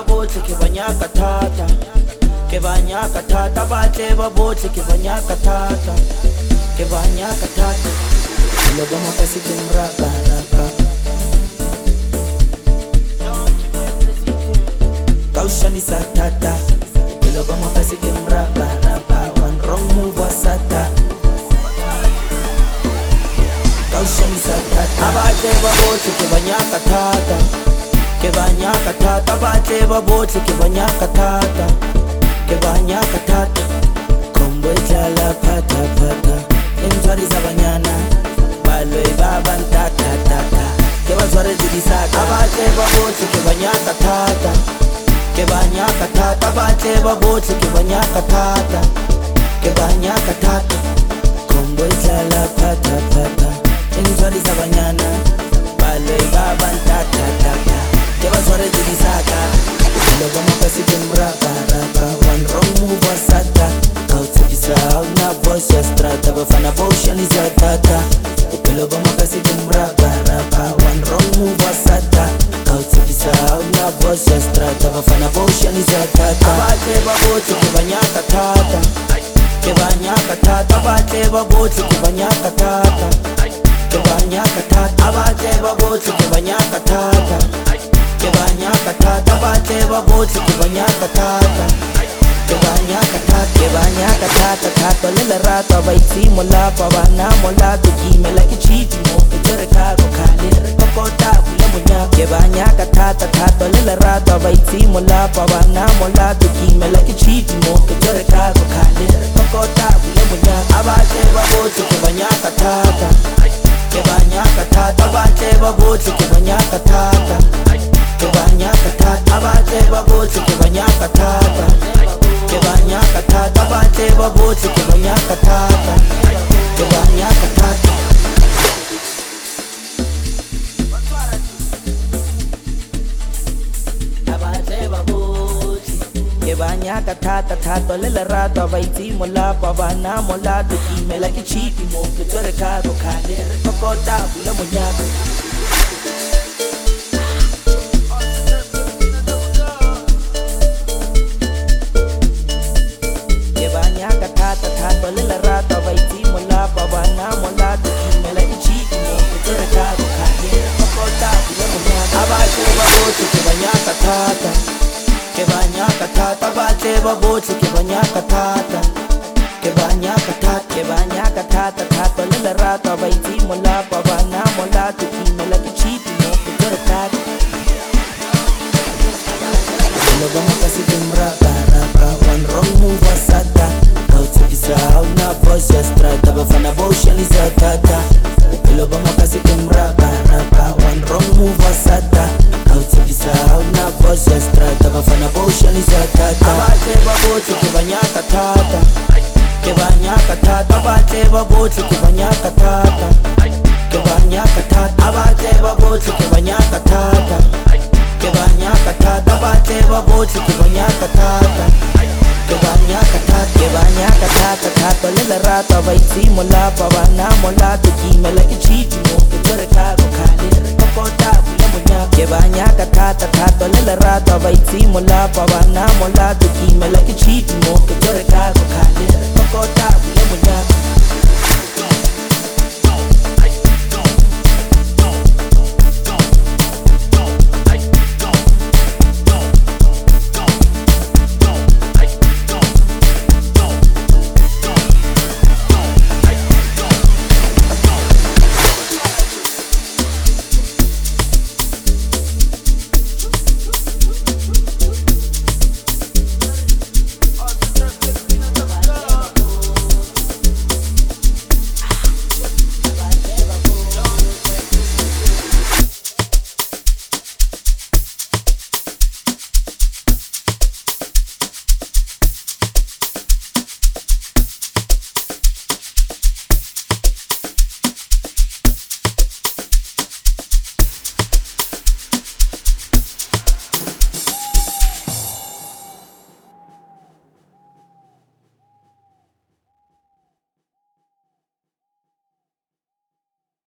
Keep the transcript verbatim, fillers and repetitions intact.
botlhe ke banyaka thata, ke banyaka thata, batle ba botlhe ke banyaka thata, ke banyaka thata. Dilo ba makasi ke mraka raka, kaushanisa tata. Dilo ba makasi ke mraka raka, one wrong move wasata, kaushanisa tata. Batle ba botlhe ke banyaka thata, ke banyaka thata, batle ba botlhe ke banyaka thata, ke banyaka thata. Kombo e tlala phata phata, e ntshwarisa banyana balwe ba bantatatata, ke ba tshwaretse disaka. Batle ba botlhe ke banyaka thata, ke banyaka thata, batle ba botlhe ke banyaka thata, ke banyaka thata. Kombo e tlala phata phata, e ntshwarisa banyana balwe ba bantatatata, ke ba tshwaretse disaka. Dilo ba makasi ke mraka raka, one wrong move wasata, kautsekisa hauna voice ya strata, bafana boshanisa tata. Dilo ba makasi ke mraka raka, one wrong move wasata, kautsekisa hauna voice ya strata, bafana boshanisa tata. Batle ba botlhe ke banyaka thata, ke banyaka thata, batle ba botlhe ke banyaka thata, ke banyaka thata. Batle ba botlhe ke banyaka thata, ke banyaka thata, batle ba botlhe ke banyaka thata, ke banyaka thata, ke banyaka thata thata. Le lerato ba itshimola pa bana mola to kimela ke chiti mo ke tere ka go khale re kokota bula munya. Ke banyaka thata thata, le lerato ba itshimola pa bana mola to kimela ke chiti mo ke tere ka go khale re kokota bula munya. Batle ba botlhe ke banyaka thata, ke banyaka thata, batle ba botlhe ke banyaka thata, ke banyaka thata. Batle ba botlhe ke banyaka thata, ke banyaka thata, batle ba botlhe ke banyaka thata, ke banyaka thata. Batle ba botlhe ke banyaka thata thata, le lerato ba itshimola pa bana mola to kimela ke chiti mo ke tere ka go khale re kokota bula munyaka. Ke banyaka thata thata, le lerato ba itshimola pa bana mola to kimela ke chiti mo ke tere ka go khale re kokota bula munyaka. Batle ba botlhe ke banyaka thata, ke banyaka thata, batle ba botlhe ke banyaka thata, ke banyaka thata, ke banyaka thata thata, le lerato ba itshimola pa bana mola to kimela ke chiti mo ke tere ka. Dilo ba makasi ke mraka raka, one wrong move wasata, kautsekisa hauna voice ya strata, bafana boshanisa tata. Dilo ba makasi ke mraka raka, one wrong move wasata, kautsekisa hauna voice ya strata, bafana boshanisa tata. Batle ba botlhe ke banyaka thata, ke banyaka thata, batle ba botlhe ke banyaka thata, ke banyaka thata. Batle ba botlhe ke banyaka thata, ke banyaka thata, batle ba botlhe ke banyaka thata, ke banyaka thata. Ke banyaka thata thata, le lerato ba itshimola pa bana mola to kimela ke chiti mo ke tere ka go khale re kokota bula munyaka. Ke banyaka thata thata, le lerato ba itshimola pa bana mola to kimela ke chiti mo ke tere ka go khale re kokota bula munyaka.